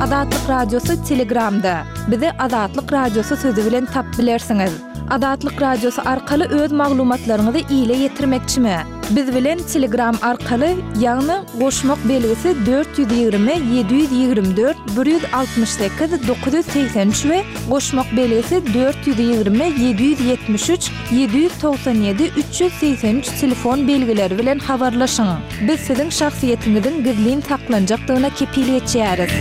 Adatlyk Radiosu Telegramda. Bizi Adatlyk Radiosu sözü bilen tap bilersiniz. Adatlyk Radiosu arkaly öz maglumatlaryňyzy ýyle ýetirmekçimi? Biz bilen Telegram arkaly ýagny goşmak belgisi 420 724 168 983 we goşmak belgisi 420 773 797 383 telefon belgileri bilen habarlaşyň. Biz siziň şahsiýetiňiziň gizlin taklanjakdygyna kepiliyet edýäris.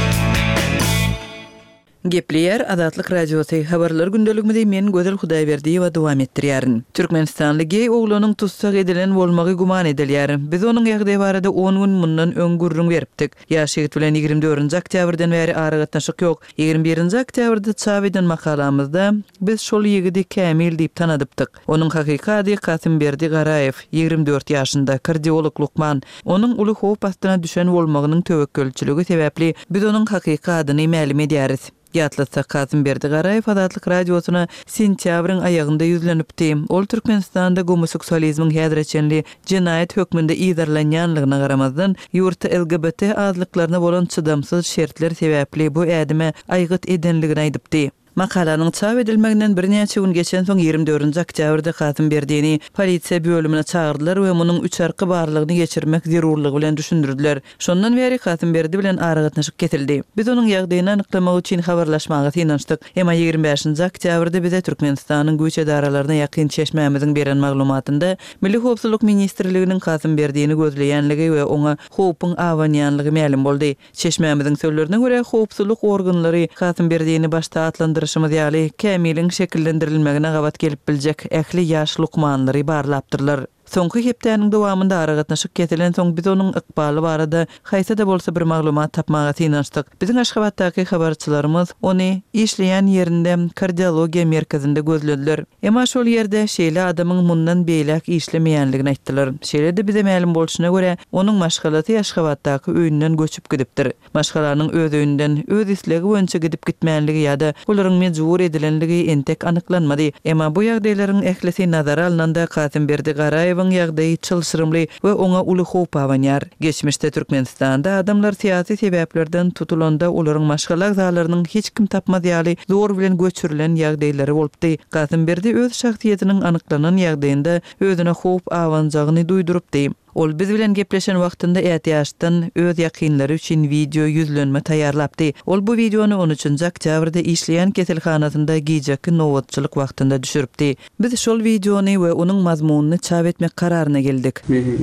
Gepleyer Adatlyk Radiosu habarlar gündeliginde men Gözel Hudaýberdiýewa dowam etdirýärin. Türkmenistanly gey oglanyň tutsak edilen bolmagy guman edilýär. Biz onuň ýagdaýy barada 10 gün mundan öňgürrüň beripdik. Ýaşygy bilen 24-nji oktýabrdan bäri aragatnaşyk ýok. 21-nji oktýabrda çap eden makalamyzda biz şol ýigidi Kämil diýip tanadypdyk. Onuň hakykaty Kasymberdi Garaýew, 24 ýaşynda kardiolog Lukman. Onuň uly howp astyna düşen bolmagynyň töwekkülçiligi sebäpli biz onuň hakykatyny ma'lum edýäris. Ýatlatsa Kasymberdi Garaýew Adatlyk Radiosuna sentýabryň aýagynda ýüzlenipdi. Ol Türkmenistanda homoseksualizmiň häzirçenli jinayet hökmünde ýazarlanýanlygyna garamazdan ýurtda LGBT azlyklaryna bolan çydamsyz şertler sebäpli bu ädime aýgyt edenligini aýdypdy. Makalanyň çap edilmeginden birnäçe gün geçen soň 24-nji oktýabrda Kasymberdiňi polisiýa bölümine çağırdylar we munyň 3 arky barlygyny geçirmek zerurlygy bilen düşündirdiler. Şondan beri Kasymberdi bilen aragatnaşyk ketildi. Biz onuň ýagdaýyny anyklamak üçin habarlaşmaga synanyşdyk. Emma 25-nji oktýabrda bize Türkmenistanyň güýç edaralaryna ýakyn çeşmämiziň beren maglumatynda Milli Howpsuzlyk Ministrliginiň Kasymberdiňi gözleýänligi we oňa howpyň awanýanlygy ma'lum boldy. Çeşmämiziň sözlerine görä howpsuzlyk organlary Kasymberdiňi başta atlandyrýarmyz ýaly Kämiliň şekillendirilmegine gabat gelip biljek ähli ýaş lukmanlary barlapdyrlar. Soňky hepdäniň dowamında aragatnaşyk ketilen soň biz onuň ykbaly barada haýsy da bolsa bir maglumat tapmaga synanyşdyk. Biziň Aşgabatdaky habarçylarymyz ony işleýän ýerinde kardiologiýa merkezinde gözlediler. Emma şol ýerde şeýle adamyň mundan beýlek işlemeýänligini aýtdylar. Şeýle de bize ma'lum bolşyna görä onuň maşgalaty Aşgabatdaky öýünden göçüp gidipdir. Maşgalanyň öz öýünden öz islegi boýunça gidip gitmänligi ýa-da olaryň mejbur edilenligi entek anyklanmady. Emma bu ýagdaýlaryň ählisi nazara alnanda Kasymberdi Garaýew ýagdaýy çylşyrymly we oňa uly howp awanýar. Geçmişde Türkmenistanda adamlar syýasy sebäplerden tutulanda olaryň maşgalak zalarynyň hiç kim tapmaz ýaly zor bilen göçürilen ýagdaýlary bolupdy. Kasymberdi öz şahsiýetiniň anyklanan ýagdaýynda özüne howp awanjagyny duýdurupdy. Ol biz bilen gepleşen wagtynda ätiýaşdan öz ýakynlary üçin video ýüzlenme taýýarlapdy. Ol bu videonu 13-nji oktýabrda işleýän keselhanasynda giýjeki nowatçylyk wagtynda düşüripdi. Biz şol videonu we onuň mazmunyny çap etmek kararyna geldik.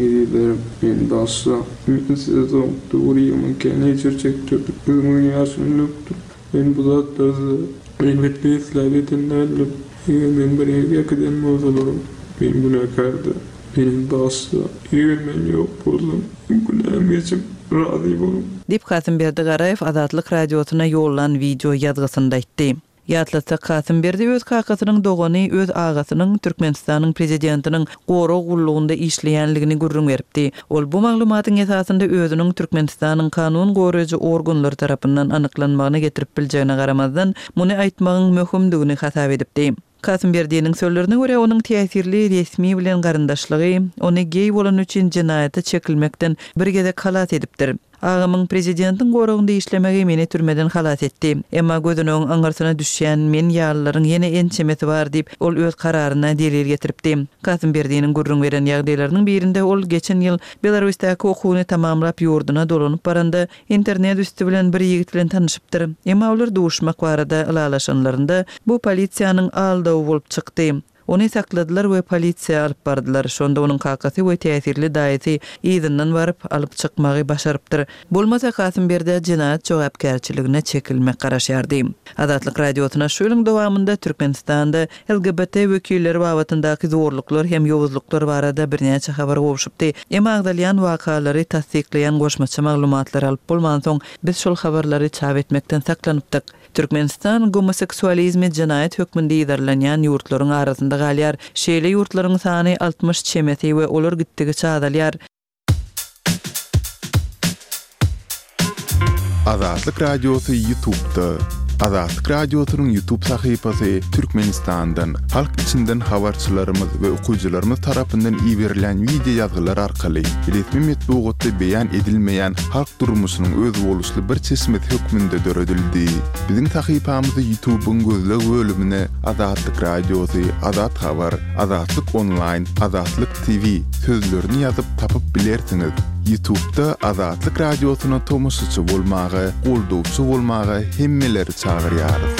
Men başda sizden doğruýymy kene çerçekde özüň ýaşynlykdy. Men bu zatları elbetde islavetinler men bir ýakdan bozulurym. Men gunakardy. Benim başta men ýok boldum. Günahym geçip razy bolum. Dip Kasymberdi Garaýew Adatlyk Radiosuna ýollan video ýazgysynda aýtdy. Ýatlatsa Kasymberdi öz kakasynyň dogany öz agasynyň Türkmenistanyň prezidentiniň goro gullugynda işleýänligini gurrun beripdi. Ol bu maglumatyň esasynda özüniň Türkmenistanyň kanun goraýjy organlary tarapyndan anyklanmagyny getirip biljegine garamazdan muny aýtmagyň möhümdigini hasap edipdi. Kasymberdiňiň sözlerine görä onuň täsirli resmi bilen garyndaşlygy ony gey bolan üçin jinayata çekilmekden bir gede halat edipdir. Ağamyň prezidentiň goragynda işlemegi meni türmeden halat etdi. Emma gözüniň aňarsyna düşýän men ýallaryň ýene ençemeti bar diýip ol öz kararyna delil getiripdi. Kasymberdiňiň gurrun beren ýagdaýlarynyň birinde ol geçen ýyl Belarusdaky okuwyny tamamlap ýurduna dolanyp baranda internet üstü bilen bir ýigit bilen tanyşypdyr. Emma olar duşmak barada ılalaşanlarynda bu polisiýanyň aldawy bolup çykdy. Onu sakladylar we polisiýa alyp bardylar. Şonda onuň kakasy we täsirli daýaty ýygynyň baryp alyp çykmagy başarypdyr. Bolmasa Kasymberdi jinayet jogapkärçiligine çekilmek garaşýardy. Adatlyk Radiosuna şu ýylyň dowamında Türkmenistanda LGBT wekilleri wagtyndaky zorluklar hem ýowuzluklar barada birnäçe habar gowşupdy. Emma agdalýan wakalary tasdikleýän goşmaça maglumatlar alyp bolman soň biz şol habarlary çap etmekden saklanypdyk. Türkmenistan homoseksualizmi jinayet hökmünde ýazarlanýan ýurtlaryň arasynda galýar. Şeýle ýurtlaryň sany 60 çemeti we olar gitdigi çadalýar. Adatlyk Radiosu YouTube'da Azatlyk Radiosynyň YouTube sahypasy Türkmenistandan, halk içinden habarçylarymyz we okuyjylarymyz tarapyndan ýiberilen video ýazgylar arkaly resmi metbuatda beýan edilmeýän halk durmuşynyň öz boluşly bir çeşmet hökmünde döredildi. Biziň sahypamyzy YouTube'un gözleg bölümine Azatlyk Radiosy, Azat Habar, Azatlyk Online, Azatlyk TV sözlerini ýazyp tapyp bilersiňiz. YouTube'da Azatlyk Radiosyna tomoşaçy bolmagy, goldowçy bolmagy hemmeleri çağırýarys.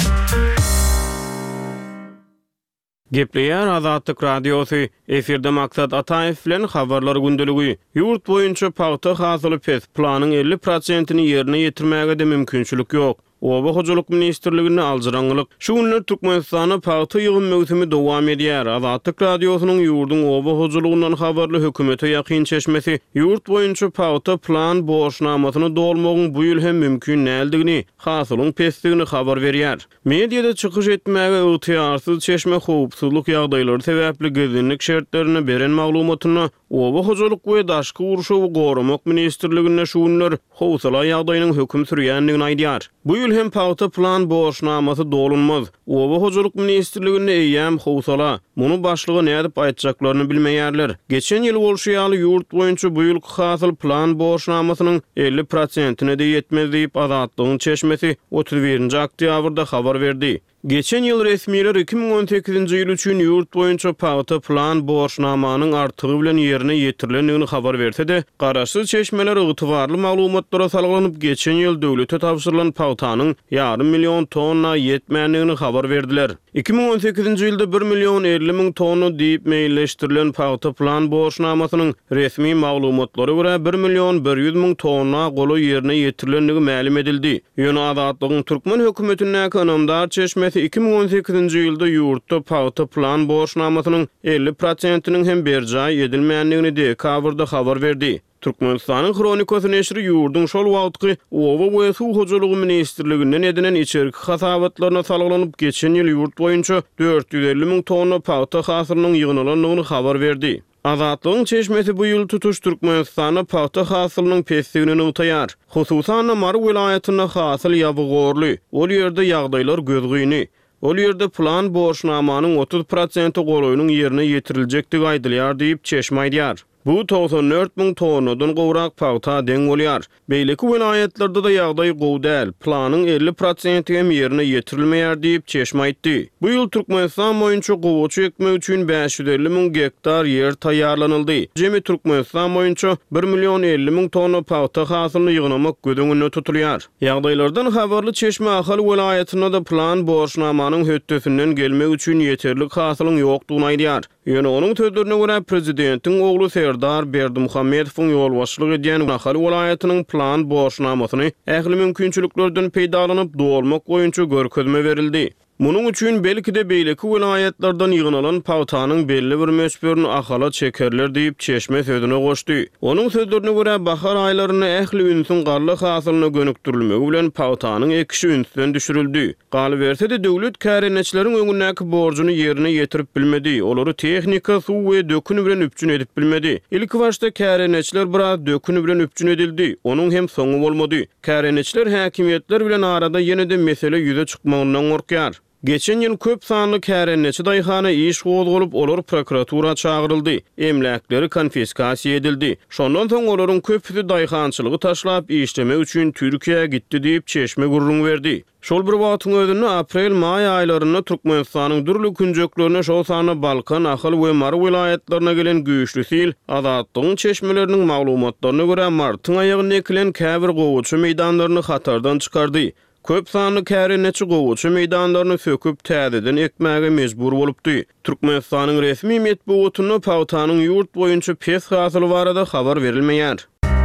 Gepleýär Azatlyk Radiosy, efirde maksat Ataýew bilen habarlar gündeligi. Ýurt boýunça paýta hasyly pes planyň 50%-ni ýerine ýetirmäge de mümkinçilik ýok. Oba Hojallyk Ministrligine aljaranlyk. Şu günler Türkmenistana paýta ýygyn mewsimi dowam edýär. Azatlyk Radiosynyň ýurdun Oba Hojalygyndan habarly hökümete ýakyn çeşmesi ýurt boýunça paýta plan borçnamasyny dolmagyň bu ýyl hem mümkin näildigini, hasylyň pesdigini habar berýär. Mediada çykyş etmäge ygtyýarsyz çeşme howpsuzlyk ýagdaýlary sebäpli gezinlik şertlerini beren maglumatyny Oba Hojalyk we daşky urşawy goramak ministrligine şu günler howsala ýagdaýynyň höküm sürýändigini aýdýar. Bu ýyl hem paýta plan borçnamasy dolunmaz. Oba Hojalyk ministrligine eýäm howsala muny başlygy nädip aýtjaklaryny bilmeýärler. Geçen ýyl bolşýaly ýurt boýunça bu ýylky hasyl plan borçnamasynyň 50%-ne de ýetmez diýip Azatlygyň çeşmesi 31-nji oktýabrda habar berdi. Geçen ýyl resmiler 2018-nji ýyl üçin ýurt boýunça paýta plan borçnamanyň artygy bilen ýerine ýetirilendigini habar berse de, garaşsyz çeşmeler ygtybarly maglumatlara salgylanyp geçen ýyl döwlete tapşyrylan paýtanyň ýarym million tonna ýetmändigini habar berdiler. 2018-nji ýylda 1 million 50 000 tonna diýip meýilleşdirilen paýta plan borçnamasynyň resmi maglumatlary görä 1 million 100 000 tonna goly ýerine ýetirilenligi ma'lum edildi. Ýöne Azatlygyň Türkmen hökümetiniň önümdar çeşmesi 2018-nji ýylda ýurtda paýta plan borçnamasynyň 50%-iniň hem berjaý edilmeýändigini dekabrda habar berdi. Türkmenistanyň Kronikasy neşri ýurdun şol wagtky Oba we Suw Hojalygy ministrliginden edinen içerik hasabatlaryna salgylanyp geçen ýyl ýurt boýunça 450 000 tonna paýta hasylynyň ýygnalandygyny habar berdi. Azatlygyň çeşmesi bu ýyl tutuş Türkmenistana paýta hasylynyň pesdigini utaýar. Hususan Mar welaýatyna hasyl ýabygorly. Ol ýerde ýagdaýlar gözgüýni. Ol ýerde plan borçnamanyň 30% goloýunyň ýerine ýetiriljekdigi aýdylýar diýip çeşme aýdýar. Bu 94 000 tonnadan gowrak paýta deň bolýar. Beýleki welaýatlarda da ýagdaý gowy däl. Planyň 50% hem ýerine ýetirilmeýär diýip çeşme aýtdy. Bu ýyl Türkmenistan boýunça gowuçy ekmek üçin 550 000 hektar ýer taýýarlanyldy. Jemi Türkmenistan boýunça 1 million 50 000 tonna paýta hasylyny ýygnamak gödüňünde tutulýar. Ýagdaýlardan habarly çeşme ahal welaýatyna da plan borçnamanyň höttesinden gelmek üçin ýeterlik hasylyň ýokdugyny aýdýar. Ýöne onuň sözlerine görä prezidentiň ogly Serdar Berdimuhammedowyň ýolbaşçylyk edýän ahal welaýatynyň plan borçnamasyny ähli mümkinçiliklerden peýdalanyp dolmak boýunça görkezme berildi. Munyň üçin belki de beýleki welaýatlardan ýygnalan paýtanyň belli bir möçberini ahala çekerler diýip çeşme sözüne goşdy. Onuň sözlerine görä bahar aýlaryna ähli ünsün garly hasylyna gönükdirilmegi bilen paýtanyň ekişi ünsünden düşürildi. Galy berse de döwlet kärençileriň öňündäki borjuny ýerine ýetirip bilmedi. Olary tehnika, suw we dökünü bilen üpjün edip bilmedi. Ilki başda kärençiler biraz dökünü bilen üpjün edildi. Onuň hem soňu bolmady. Kärençiler häkimetler bilen arada ýene de mesele ýüze çykmagyndan gorkýar. Geçen ýyl köp sanly kärençi daýhana iş gozgulyp olar prokuratura çağıryldy. Emläkleri konfiskasiýa edildi. Şondan soň olaryň köpüsi daýhançylygy taşlap işleme üçin Türkiýe gitdi diýip çeşme gurrun berdi. Şol bir wagtyň özünde aprel-may aýlaryna Türkmenistanyň durly künjeklerine şol sany Balkan, Ahal we Mar welaýatlaryna gelen güýçli sil Azatlygyň çeşmeleriniň maglumatlaryna görä martyň aýagyna ekilen käbir gowuçy meýdanlaryny hatardan çykardy. Köp sanly kärençi gowuçy meýdanlaryny söküp täzeden ekmäge mejbur bolupdy. Türkmenistanyň resmi metbuatyna paýtanyň ýurt boýunça pes hasyly barada habar berilmeýär.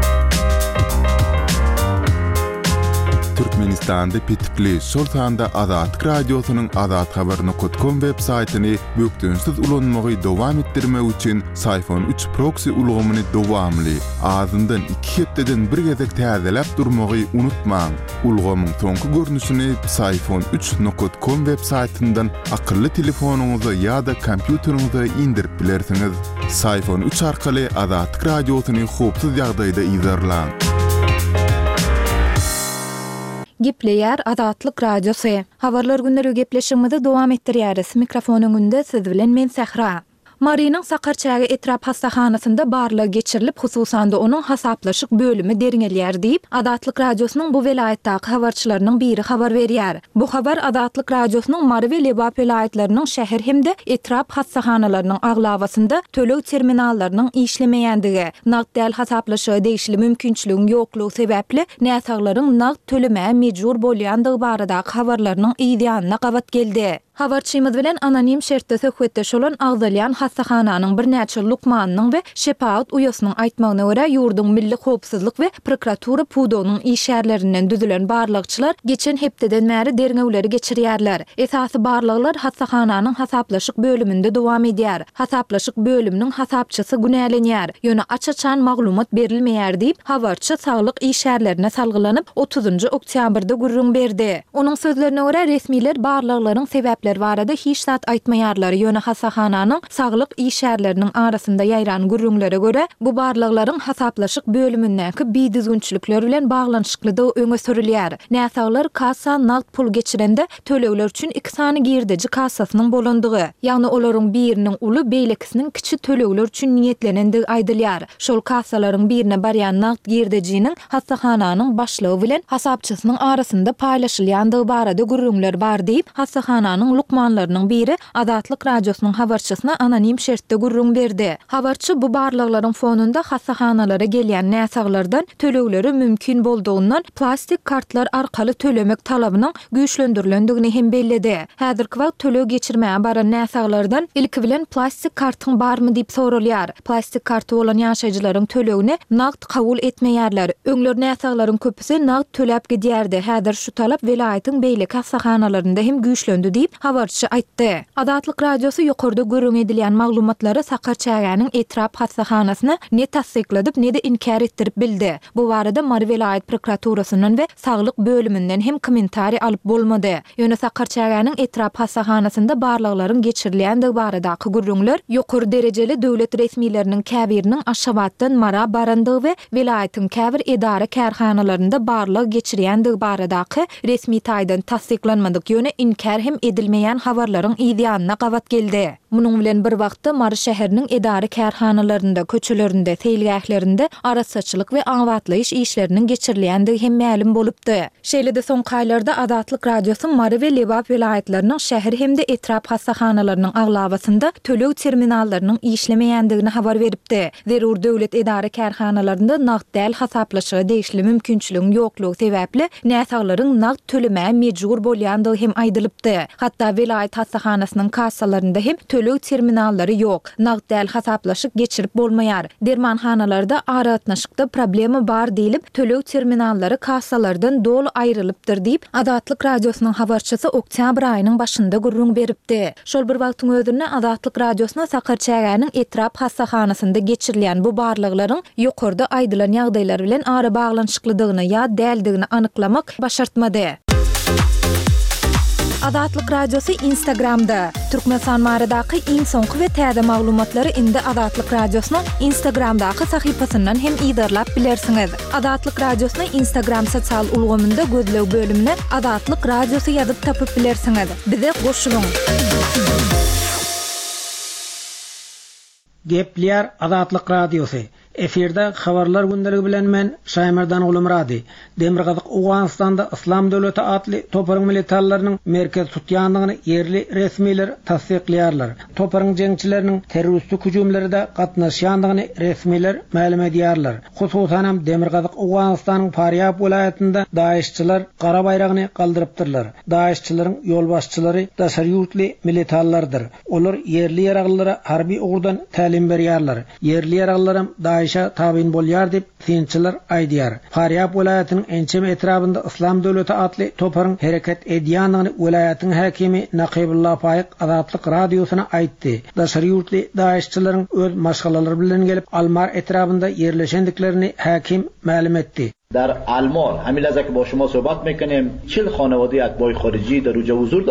Türkmenistanda pitipli şol sanda Azatlyk Radiosynyň azathabar.com web saýtyny bökdünsiz ulanmagy dowam etdirmek üçin Sayfon 3 proxy ulgamyny dowamly azyndan 2 hepdeden bir gezek täzeläp durmagy unutmaň. Ulgamyň soňky görnüşini sayfon3.com web saýtyndan akylly telefonuňyza ýa-da kompýuteriňize indirip bilersiňiz. Sayfon 3 arkaly Azatlyk Radiosyny howpsuz ýagdaýda izlerläň. Gepleýär Azatlyk Radiosu. Habarlar günleri gepleşigimizi dowam etdirýäris. Mikrofonuň önünde siz bilen men Sahra. Marinin Sakarçağı etrap hastahanasında barlığı geçirilip hususan da onun hasaplaşık bölümü deringelýär diýip Azatlyk Radiosynyň bu welaýatdaky habarçylarynyň biri habar berýär. Bu habar Azatlyk Radiosynyň Mary we Lebap welaýatlarynyň şäher hemde etrap hasahanalarının aglawasynda töleg terminallarynyň işlemeýändigi, nagd hasaplaşygy değişili mümkinçiligiň ýoklugy sebäpli näsaglaryň nagd tölemä mejbur bolýandygy baradaky habarlarynyň ýa-da gawat geldi. Habarçymyz bilen anonim şertde söhbetdeş bolan Agdalyan hastahananyň bir näçe lukmanynyň we şepaat uýasynyň aýtmagyna görä ýurdun milli howpsuzlyk we prokuratura pudonuň işärlerinden düzülen barlykçylar geçen hepdeden bäri derňewleri geçirýärler. Esasy barlyklar hastahananyň hasaplaşyk bölüminde dowam edýär. Hasaplaşyk bölüminiň hasapçysy günälenýär. Ýöne açaçan maglumat berilmeýär diýip habarçy saglyk işärlerine salgylanyp 30 oktýabrda gurrun berdi. Onuň sözlerine görä resmiler barlyklaryň sebäp barada hiç zat aýtmaýarlar. Ýöne hasahananyň saglyk işärleriniň arasynda ýaýran gurrunlara görä bu barlyklaryň hasaplaşyk bölümindäki biýdizgünçilikler bilen baglanyşyklydygy öňe sürilýär. Näsaglar kassa nagd pul geçirende tölegler üçin iki sany girdeji kassasynyň bolandygy, ýagny olaryň biriniň uly beýlekisiniň kiçi tölegler üçin niýetlenendigi aýdylýar. Şol kassalaryň birine barýan nagd girdejiniň hasahananyň başlygy bilen hasapçysynyň arasynda paýlaşylýandygy barada gurrunlar bar diýip hasahananyň lukmanlarynyň biri Azatlyk Radiosynyň habarçysyna anonim şertde gurrun berdi. Habarçy bu barlyklaryň fonunda hasahanalara gelýän näsaglardan tölegleri mümkin bolduğundan plastik kartlar arkaly tölemek talabynyň güýçlendirilýändigini hem belledi. Häzirki wagt töleg geçirmäge baran näsaglardan ilki bilen plastik kartyň barmy diýip soralýar. Plastik karty bolan ýaşaýjylaryň tölegini nagd kabul etmeýärler. Öňler näsaglaryň köpüsi nagd töläp gidýärdi. Häzir şu talap welaýatyň beýleki hasahanalaryna hem güýçlendi diýip habarçy aýtdy. Azatlyk Radiosu ýokarda görüň edilýän maglumatlary Sakarçaýanyň etrap hasahanasyna ne tasdikledik ne de inkar etdirip bildi. Bu barada Mary welaýat prokuraturasynyň we saglyk bölümünden hem kommentari alyp bolmady. Ýöne Sakarçaýanyň etrap hasahanasynda barlyklaryň geçirilýändigi baradaky gurrunlar ýokary derejeli döwlet resmileriniň käbiriniň aşabatdan mara barandygy we welaýatyň käbir edara kärhanalarynda barlyk geçirýändigi baradaky resmi taýdan tasdiklanmadyk ýöne inkar hem edilmeýän habarlaryň ýa-da gawat geldi. Munyň bilen bir wagtda Mary şäheriniň edara kärhanalarynda, köçelerinde, teýilgählerinde arasaçylyk we awatlaýyş işleriniň geçirilýändigi hem ma'lum bolupdy. Şeýle-de soňky aýlarda Azatlyk Radiosu Mary we Lebap welaýatlarynyň şäher hemde etrap hasahanalarynın aglawasynda töleg terminallarynyň işlemeýändigini habar beripdi. Zerur döwlet edara kärhanalarynda nagd däl hasaplaşygy değişli mümkinçiligiň ýoklugy sebäpli näsaglaryň nagd tölemä mejbur bolýandygy hem aýdylypdy. Hatda welaýat hasahanasynyň kassalarynda hem töleg terminallary ýok, nagd däl hasaplaşyk geçirip bolmaýar. Dermanhanalarda aratnaşykda problemi bar diýilip, töleg terminallary kassalardan dol aýrylypdyr diýip Azatlyk Radiosynyň habarçysy oktýabr aýynyň başynda gurrun beripdi. Şol bir wagtyň özünde Azatlyk Radiosyna Sakarçaýanyň etrap hasahanasynda geçirilýän bu barlyklaryň ýokarda aýdylan ýagdaýlar bilen ara baglanyşyklydygyny ýa däldigini anyklamak başartmady. Azatlyk Radiosu Instagramda. Türkmenistan maradaky iň soňky we täze maglumatlary indi Azatlyk Radiosynyň Instagramdaky sahypasyndan hem ýydarlap bilersiňiz. Azatlyk Radiosyny Instagram sosial ulgamynda gözlew bölümine Azatlyk Radiosu ýazyp tapyp bilersiňiz. Bize goşulyň. Gepleýär Azatlyk Radiosu. Efirde habarlar günleri bilen men Şaýmardan Ulumrady. Demirgazyk Awganistanda Islam Döwleti adly toparyň militarylarynyň merkez tutýandygyny yerli resmiler tasdikleýärler. Toparyň jeňçileriniň terroristik hüjumlarynda gatnaşýandygyny resmiler ma'lum edýärler. Hususan hem Demirgazyk Awganistanyň Faryab welaýatynda daişçiler gara bayragyny galdyrypdyrlar. Daişçilerin ýolbaşçylary daşary ýurtly militarlardyr. Olar yerli ýaraglylara harby ugurdan tälim berýärler. Yerli ýaraglylar Daişa tabin bolýar dip tinçiler aýdýar. Faryab welaýatynyň ençem etrabynda Islam Döwleti adly toparyň hereket edýändigini welaýatyň häkimi Naqibullah Paýyk Azatlyk Radiosyna aýtdy. Daşary ýurtly daişçilerin öz maşgalalary bilen gelip Almar etrabynda yerleşendiklerini häkim ma'lum etdi. در آلمان همین لحظه که با شما صحبت میکنیم 40 خانواده اتباع خارجی در اونجا حضور دارند.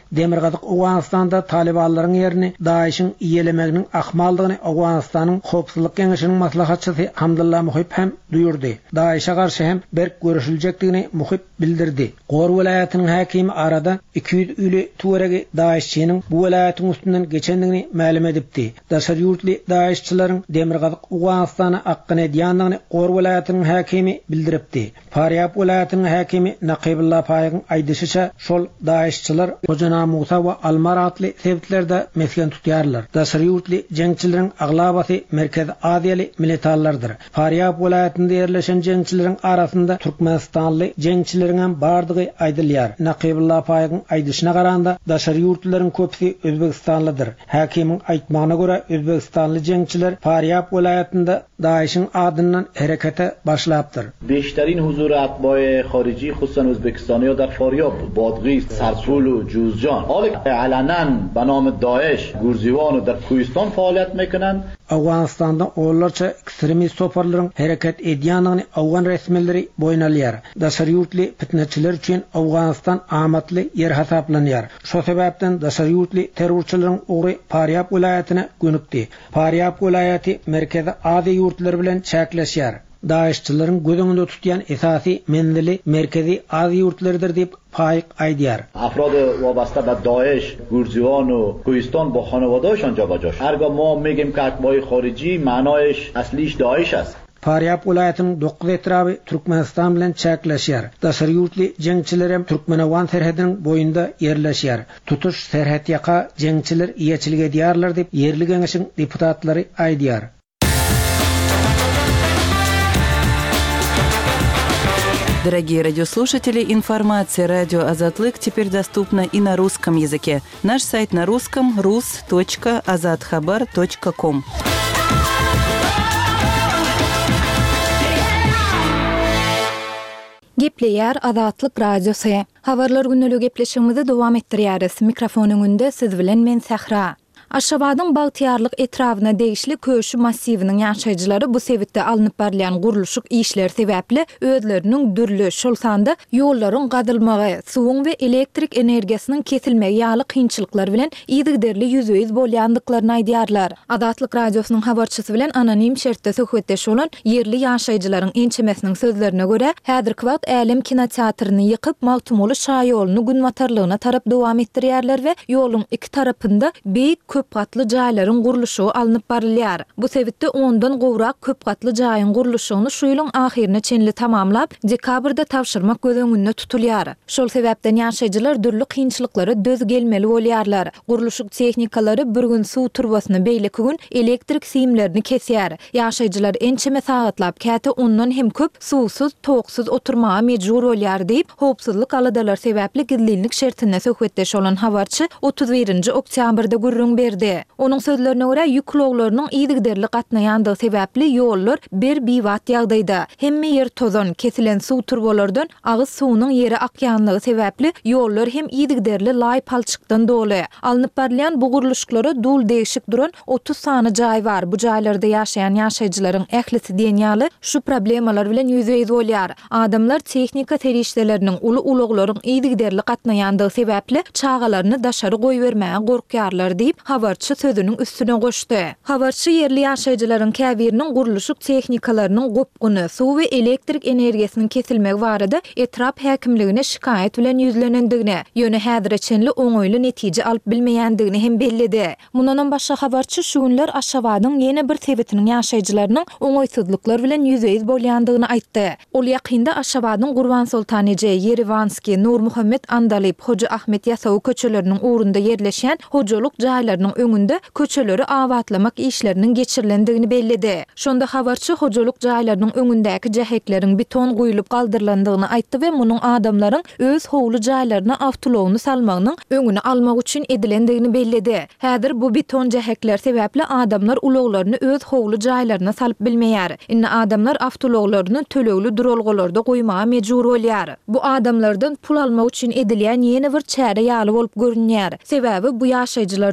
Demirgazyk Awganistan'da Talibanlaryň yerini Daiş'in iýelemeginiň ahmaldygyny Awganistanyň Howpsuzlyk Geňeşiniň maslahatçysy Hamdullah Muhip hem duýurdy. Daiş'e garşy hem berk görüşüljekdigini Muhip bildirdi. Gor welaýatynyň häkimi arada 200 üli tuweregi Daişçiniň bu welaýatyň üstünden geçendigini ma'lum edipdi. Daşar ýurtly Daişçilaryň Demirgazyk Awganistana akkyny diýandygyny Gor welaýatynyň häkimi bildiripdi. Faryab welaýatynyň häkimi Naqibullah Paýyň aýdyşyça şol Daişçiler Hojana Musa we Almar atly sebäplerde mesken tutýarlar. Daşar ýurtly jeňçileriň aglabasy Merkez Aziýaly militarlardyr. Faryab welaýatynda ýerleşen jeňçileriň arasynda Türkmenistanly jeňçileriň hem bardygy aýdylýar. Naqibullah Paýyň aýdyşyna garanda daşar ýurtlaryň köpüsi Özbekistanlydyr. Häkimiň aýtmagyna görä Özbekistanly jeňçiler Faryab welaýatynda Daiş'in adından harekete başlapdyr. بیشترین حضور اتباع خارجی خصوصا ازبکستانی ها در فاریاب، بادغیس، سرپول و جوزجان حال علنا به نام داعش گورزیوان و در کوهستان فعالیت میکنند. Awganistan'da oğullarça ekstremist toparlaryň hareket edýändigini Awgan resmileri boýnalýar. Daşar ýurtly fitneçiler üçin Awganistan amatly ýer hasaplanýar. Şo sebäpden daşar ýurtly terrorçylaryň ugry Faryab welaýatyna gönükdi. Faryab welaýaty Merkezi Aziýa ýurtlary bilen çäkleşýär. Daişçilerin gözüňde tutýan esasy mendili Merkezi Aziýa ýurtlarydyr diýip Paýyk aýdýar. افراد وابسته به داعش، گورزیوان و کوهستان با خانواده‌هاشون جابجا شد. هرگاه ما میگیم که اتباع خارجی معنایش اصلیش داعش است. Faryab welaýatynyň 9 etraby Türkmenistan bilen çäkleşýär. Daşar ýurtly jeňçiler hem Türkmenawan serhediniň boýunda ýerleşýär. Tutuş serhet ýaka jeňçiler ýeçilik edýärler diýip ýerli geňeşiň deputatlary aýdýar. Дорогие радиослушатели, информация «Радио Азатлык» теперь доступна и на русском языке. Наш сайт на русском – rus.azadkhabar.com. Gepleýär Azatlyk Radiosu. Habarlar günnälik gepleşigimizi dowam etdirýäris. Mikrofonyň önünde siz bilen men Sahra. Aşgabatyň Bagtyarlyk etrawyna degişli köşü massiviniň ýaşaýjylary bu sebitde alınıp barlayan guruluşyk işler sebäpli özleriniň dürli şol sanda ýollaryň gadylmagy, suwuň we elektrik energiýasynyň kesilmegi ýaly kynçylyklar bilen ýygyderli ýüzüýiz bolýandyklaryny aýdýarlar. Azatlyk Radiosynyň habarçysy bilen anonim şertde söhbetdeş bolan ýerli ýaşaýjylaryň ençemesiniň sözlerine görä, häzirki wagt Älim kinoteatryny ýykyp Magtumoly şaý ýoluny günwatarlygyna tarap dowam etdirýärler we ýoluň iki tarapynda beýik köp gatly jaýlaryň guruluşy alınıp barylýar. Bu sebäpde ondan gowrak köp gatly jaýyň guruluşyny şu ýylyň ahyrına çenli tamamlap dekabrda tapşyrmak gözüňünde tutulýar. Şol sebäpden ýaşaýjylar dürli kynçylyklary döz gelmeli bolýarlar. Guruluşyk tehnikalary bir gün suw turbasyny beýleki gün elektrik siýimlerini kesýär. Ýaşaýjylar ençeme sagatlap käte ondan hem köp suwsuz, toksuz oturmaga mejbur bolýar diýip howpsuzlyk aladalar sebäpli gizlilik şertine söhbetdeş bolan habarçy 31-nji oktýabrda gurrun berdi. Onuň sözlerine görä ýükloglarynyň ýygyderli gatnaýandygy sebäpli ýollar bir biwat ýagdaýda. Hemme ýer tozan, kesilen suw turbalardan agyz suwunyň ýere akýanlygy sebäpli ýollar hem ýygyderli laý palçykdan doly. Alınıp barlayan bu guruluşlara dul değişik duran 30 sany jaý bar. Bu jaýlarda ýaşaýan ýaşaýjylaryň ählisi diýenýaly şu problemalar bilen ýüzüýiz bolýar. Adamlar tehnika terişdeleriniň uly uluglaryň ýygyderli gatnaýandygy sebäpli çağalaryny daşary goýbermäge gorkýarlar diýip habarçy sözüniň üstüne goşdy. Habarçy ýerli ýaşaýjylaryň käbiriniň guruluşyk tehnikalarynyň gopguny, suw we elektrik energiýasynyň kesilmegi barada etrap häkimligine şikaýet bilen ýüzlenendigini, ýöne häzirçenli oňoýly netije alyp bilmeýändigini hem bellidi. Mundan başga habarçy şu günler Aşgabatyň ýene bir sebätiniň ýaşaýjylarynyň oňoýsuzlyklar bilen ýüzüýiz bolýandygyny aýtdy. Ol ýakynda Aşgabatyň Gurban Sultanyje, Yerevanski, Nur Muhammed Andalyp, Hoca Ahmet Ýasaw köçeleriniň urunda ýerleşen hojalyk jaýlarynyň öňünde köçeleri awatlamak işleriniň geçirilendigini bellidi. Şonda habarçy hojalyk jaýlarynyň öňündäki jähekleriň beton guýulyp galdyrlandygyny aýtdy we munyň adamlaryň öz howly jaýlaryna awtolowny salmagynyň öňüni almak üçin edilendigini bellidi. Häzir bu beton jähekler sebäpli adamlar uluglaryny öz howly jaýlaryna salyp bilmeýär. Inne adamlar awtolowlaryny tölegli duralgalarda goýmaga mejbur bolýar. Bu adamlardan pul almak üçin edilýän ýene bir çäre ýaly bolup görünýär. Sebäbi bu ýaşaýjylar üçin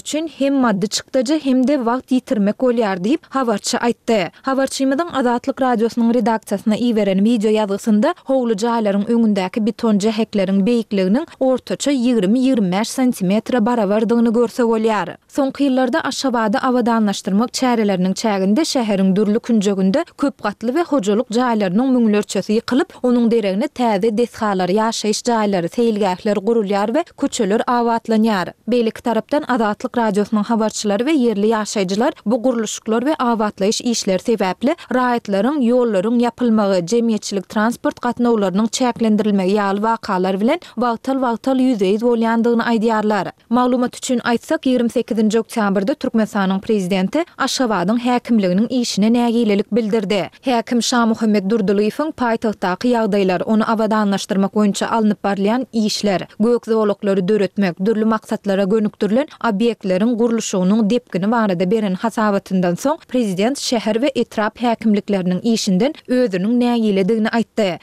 hem maddi çıktıcı hem de wagt yitirmek bolýar diýip habarçy aýtdy. Habarçymyň Azatlyk radiosynyň redaksiýasyna iýeren video ýazgysynda howly jaýlaryň öňündäki betonja hekleriň beýikliginiň ortaça 20-25 sm barabardygyny görsek bolýar. Soňky ýyllarda Aşgabatda awadanlaşdyrmak çäreleriniň çäginde şäheriň dürli künjeginde köp gatly we hojalyk jaýlarynyň müňlerçesi ýykylyp, onuň deregine täze deshalar, ýaşaýyş jaýlary, seýilgähler gurulýar we köçeler awatlanýar. Beýlik tarapdan Azatlyk radiosynyň habarçylary we yerli ýaşaýjylar bu guruluşyklar we awatlaýyş işleri sebäpli raýatlaryň, ýollaryň ýapylmagy, jemgyýetçilik transport gatnawlarynyň çäklendirilmegi ýaly wakalar bilen wagtal ýüzeýiz bolýandygyny aýdýarlar. Maglumat üçin aýtsak, 28 oktýabrda Türkmenistanyň prezidenti Aşgabatyň häkimliginiň işine nägilelik bildirdi. Häkim Şahmuhammed Durdulyýewiň paýtagtdaky ýagdaýlar, onu awadanlaşdyrmak boýunça alınıp barlayan işler, gök zowlaklary döretmek, dürli maksatlara gönüktirilen obýektleriň guruluşynyň depkini barada beren hasabatyndan soň prezident şäher we etrap häkimlikleriniň işinden özüniň nägiledigini aýtdy.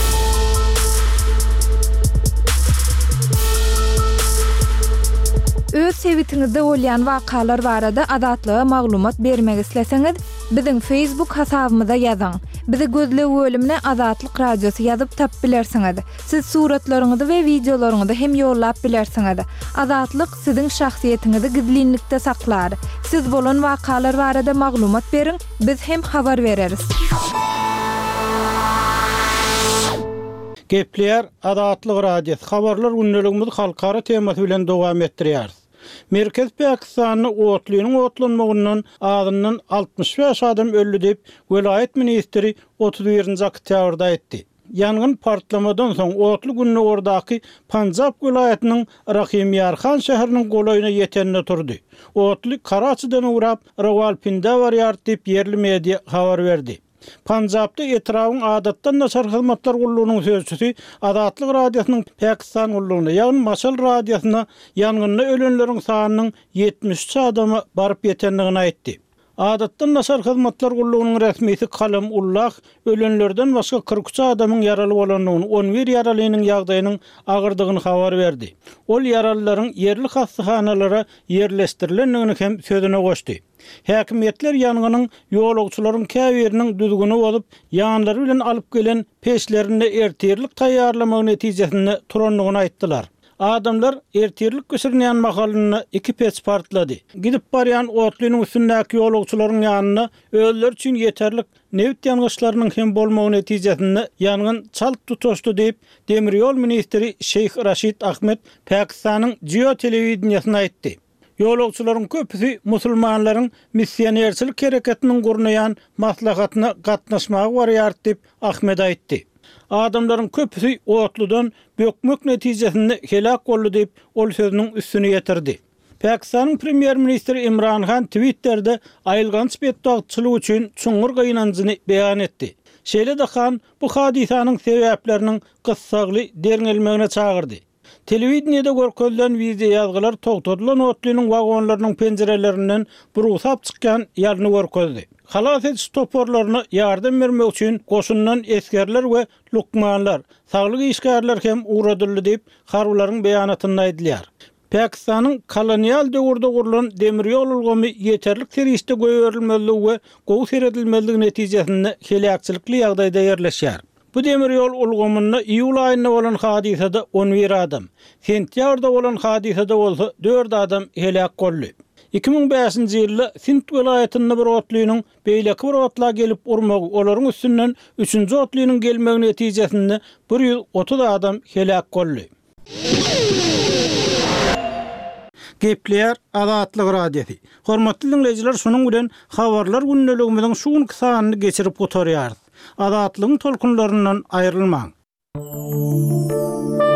Öz sewitingizde bolýan wakalar barada adatlyga maglumat bermek isleseňiz, biziň Facebook hasabymyza ýazyň. Bizi gözle bölümine Azatlyk radiosu ýazyp tap bilersiňiz. Siz suratlaryňyzy we videolaryňyzy hem ýollap bilersiňiz. Azatlyk siziň şahsiýetiňizi gizlinlikde saklar. Siz bolan wakalar barada maglumat beriň, biz hem habar bereriz. Gepler Azatlyk radiosu habarlar günneligimiz halkara temasy bilen dowam etdirýär. Merkez Pakistanyň otlynyň otlanmagyndan adynyň 65 adam öldü diýip welayet ministri 31 oktýabrda aýtdy. Yangyn partlamadan soň otly günni ordaky Panjab welaýatynyň Rahimyar-Khan şäheriniň golaýyna ýetenine turdy. Otly Karaçydan urap Rawalpindi barýar diýip yerli media habar berdi. Panjabda etrawyň adatdan naçar hyzmatlar gullugynyň sözçüsi Azatlyk radiosynyň Pakistan gullugyna, ýagny Maşal radiosyna ýangynda ölenleriň sanynyň 73 adama baryp ýetendigini aýtdy. Adatdan naçar hyzmatlar gullugynyň resmisi Kalam Ullah ölenlerden başga 43 adamyň yaraly bolanyny, 11 yaralynyň ýagdaýynyň agyrdygyny habar berdi. Ol yaralylaryň yerli hastahanalara yerleşdirilendigini hem sözüne goşdy. Häkimetler ýanganyň ýolagçylaryň käbiriniň düzgüni bolup, ýanlary bilen alyp gelen peşlerini ertirlik taýýarlamak netijesinde turanlygyny aýtdylar. Adamlar ertirlik gösürnýän mahalyny 2 peç partlady. Gidip barýan otlynyň üstündäki ýolagçylaryň ýanyna öýler üçin ýeterlik newt ýangyşlarynyň hem bolmagy netijesinde ýangyn çalt tutuşdy diýip Demirýol ministri Şeyh Raşid Ahmet Pakistanyň Jio telewizionyna aýtdy. Ýolagçylaryň köpüsi musulmanlaryň missionerçilik hereketiniň gurnayan maslahatyna gatnaşmagy barýar diýip Ahmet aýtdy. Adamlaryň köpüsi otludan bökmek netijesinde helak boldy diýip ol sözüniň üstüne ýetirdi. Pakistanyň premier ministri Imran Khan Twitter'de aýylganç betdagçylyk üçin çuňur gynanjyny beýan etdi. Şeýle-de Khan bu hadisanyň sebäpleriniň gyssagly derňelmegine çagyrdy. Telewizionyada görkezlen video ýazgylar togtadylan otlynyň wagonlarynyň penjerelerinden burusap çykýan ýalyny görkezdi. Halas etiş toporlaryna ýardam bermek üçin goşundan eskerler we lukmanlar, saglyk işgärler hem uğradyldy diýip harwlaryň beýanatyny aýdylýar. Pakistanyň kolonial döwürde gurulan demiryol ulgamy ýeterlik teriste göýerilmeli we gowy seredilmeligi netijesinde helakçylykly ýagdaýda ýerleşýär. Bu demiryol ulgamyna iýul aýyna bolan hadisede 11 adam, sentýabrda bolan hadisede bolsa 4 adam helak boldy. 2005-nji ýylda Sint welaýatynyň bir otlynyň beýleki bir otla gelip urmagy, olaryň üstünden 3-nji otlynyň gelmegi netijesinde 130 adam helak boldy. Gepler Azatlyk radiosu. Hormatly dinleyijiler, şonuň bilen habarlar günneligimiziň şu gün kysanyny geçirip oturýar. Azatlygyň tolkunlaryndan aýrylmaň.